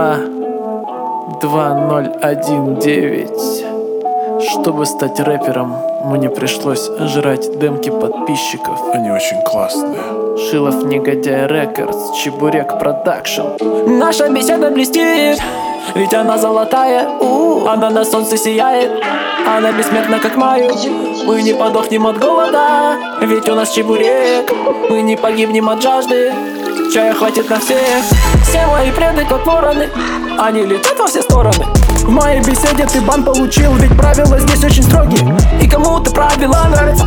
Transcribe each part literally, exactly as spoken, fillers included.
два два ноль один девять. Чтобы стать рэпером, мне пришлось жрать демки подписчиков. Они очень классные. Шилов Негодяй Рекордс, Чебурек Продакшн. Наша беседа блестит, ведь она золотая. Она на солнце сияет, она бессмертна как маю. Мы не подохнем от голода, ведь у нас чебурек. Мы не погибнем от жажды, чая хватит на всех. Все мои преды как вороны, они летят во все стороны. В моей беседе ты бан получил, ведь правила здесь очень строгие. И кому-то правила нравятся,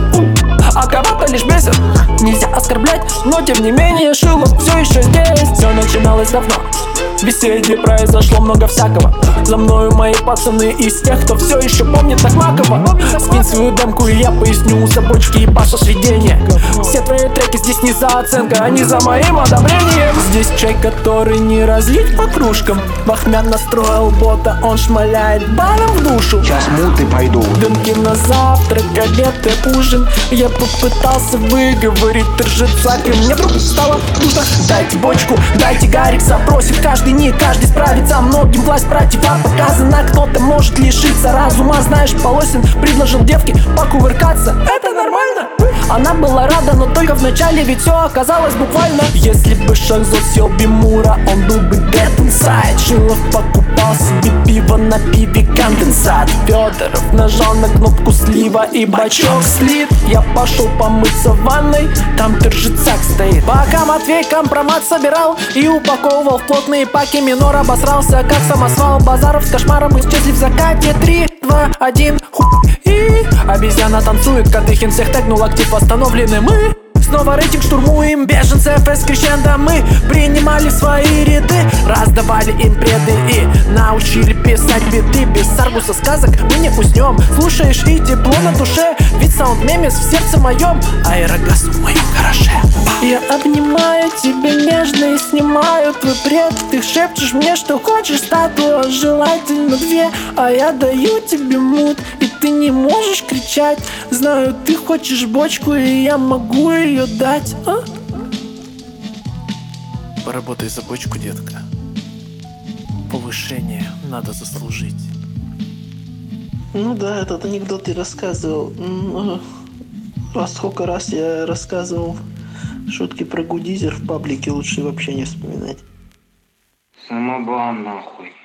а кого-то лишь бесит. Нельзя оскорблять, но тем не менее Шилов все еще здесь. Все начиналось давно, в беседе произошло много всякого. За мною мои пацаны из тех, кто все еще помнит Токмакова. Скинь свою демку и я поясню, за бочки и баша сведения. Все твои треки здесь не за оценкой, они за моим одобрением. Здесь чай, который не разлить по кружкам. Бахмян настроил бота, он шмаляет балом в душу. Сейчас муты пойду. Демки на завтрак, обед и ужин. Я попытался выговорить торжеца, и мне вдруг стало пусто. Дайте бочку, дайте, Гарик запросит. Каждый не каждый справится, многим власть протива показана. Кто-то может лишиться разума, знаешь, Полосин предложил девке покувыркаться. Это нормально? Она была рада, но только в начале, ведь все оказалось буквально. Если бы Шахзод съел Бимура, он был бы dead inside. Шилов покупал себе пиво на пиве конденсат. Федоров нажал на кнопку слива и бачок слит. Я пошел помыться в ванной, там торжецак стоит. Пока Матвей компромат собирал и упаковывал в плотные паки, Минор обосрался как самосвал. Базаров с кошмаром исчезли в закате. Три, два, один, хуй. И обезьяна танцует, Кадыхин всех тегнул, актив остановлены. Мы снова рейтинг штурмуем, беженцев из крещендо мы принимали в свои ряды, раздавали им преды и научили писать биты. Без Аргуса сказок мы не уснем, слушаешь и тепло на душе, ведь саунд мемес в сердце моем, аэрогаз в моем гараже. Я обнимаю тебя нежно и снимаю твой бред. Ты шепчешь мне, что хочешь статую, желательно две, а я даю тебе мут, и ты не можешь кричать. Знаю, ты хочешь бочку, и я могу ее дать, а? Поработай за бочку, детка. Повышение надо заслужить. Ну да, этот анекдот ты рассказывал. Ну, раз сколько раз я рассказывал шутки про Гудизер в паблике, лучше вообще не вспоминать. Самобан нахуй.